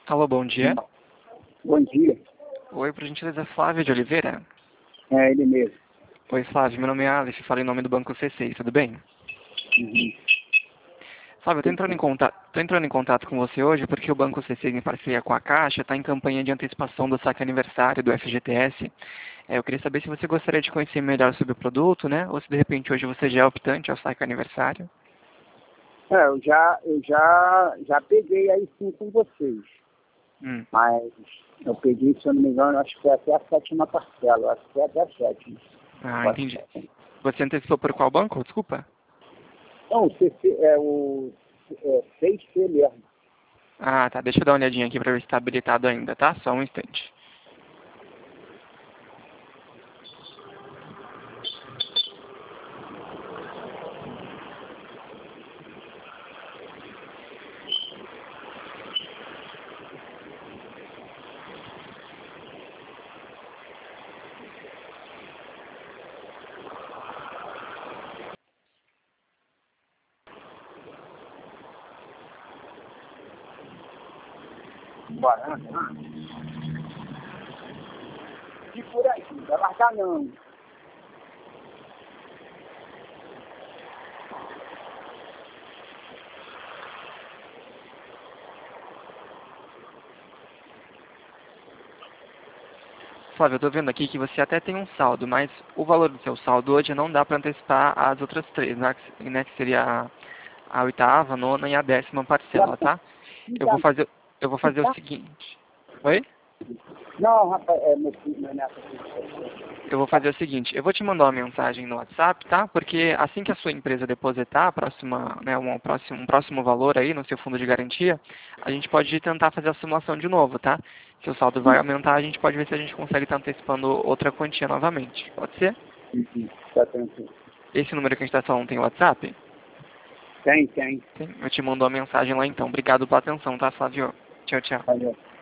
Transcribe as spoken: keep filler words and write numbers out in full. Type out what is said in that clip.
Alô, bom dia. Bom dia. Oi, por gentileza, Flávio de Oliveira. É ele mesmo. Oi, Flávio, meu nome é Alice, falo em nome do Banco C seis, tudo bem? Uhum. Flávio, eu tô entrando em contato, tô entrando em contato com você hoje porque o Banco C seis, em parceria com a Caixa, está em campanha de antecipação do saque aniversário do F G T S. É, eu queria saber se você gostaria de conhecer melhor sobre o produto, né? Ou se de repente hoje você já é optante ao saque aniversário. É, eu já, eu já, já peguei aí sim com vocês. Hum. Mas eu peguei, se eu não me engano, acho que foi até a sétima parcela. Acho que foi até a sétima. Ah, entendi. Você antecipou por qual banco? Desculpa. Não, o C C é o é, seis C mesmo. Ah, tá. Deixa eu dar uma olhadinha aqui para ver se está habilitado ainda, tá? Só um instante. Bora. E por aí, não vai largar não. Flávio, eu tô vendo aqui que você até tem um saldo, mas o valor do seu saldo hoje não dá para antecipar as outras três, né? Que né, que seria a, a oitava, a nona e a décima parcela, tá? Eu vou fazer, eu vou fazer o seguinte. Oi? Não, rapaz, é meu filho, meu neto. Eu vou fazer o seguinte, eu vou te mandar uma mensagem no WhatsApp, tá? Porque assim que a sua empresa depositar a próxima, né, um, próximo, um próximo valor aí no seu fundo de garantia, a gente pode tentar fazer a simulação de novo, tá? Se o saldo vai aumentar, a gente pode ver se a gente consegue estar antecipando outra quantia novamente. Pode ser? Uhum. Tá tranquilo. Esse número que a gente está falando tem WhatsApp? Tem, tem. Tem. Eu te mando uma mensagem lá então. Obrigado pela atenção, tá, Flávio? Tchau, tchau. Valeu.